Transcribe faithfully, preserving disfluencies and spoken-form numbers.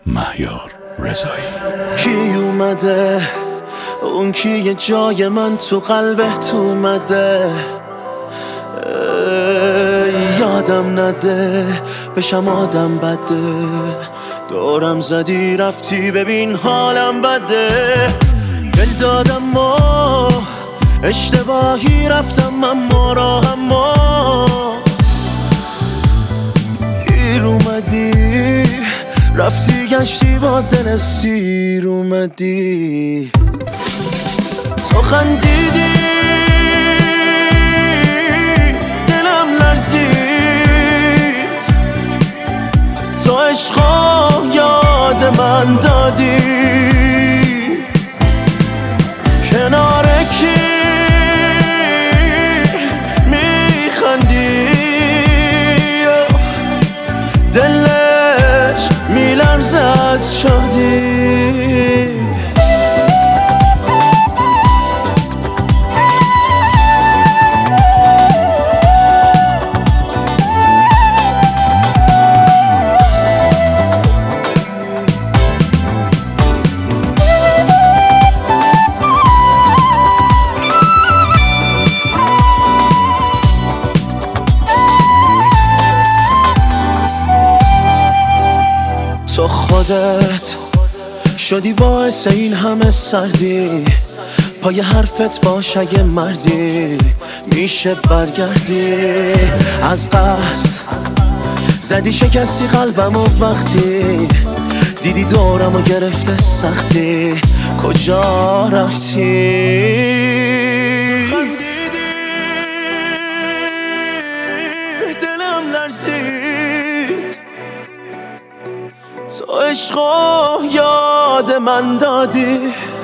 مهیار رضایی. کی اومده اون کی یه جای من تو قلبت اومده، یادم نده بشم آدم بده، دورم زدی رفتی ببین حالم بده. دل دادم و اشتباهی رفتم اما راهم ما گیر اومدی، رفتی گشتی با دل سیر اومدی. تو خندیدی دلم لرزید، تو عشقا یاد من دادی. کنار کی میخندی دلش میلرزه از شادی. تو خودت شدی باعث این همه سردی، پای حرفت باش اگه مردی میشه برگردی. از قصد زدی شکستی قلبم و وقتی دیدی دورم و گرفته سختی کجا رفتی. دلم لرزید، تو عشقا یاد من دادی.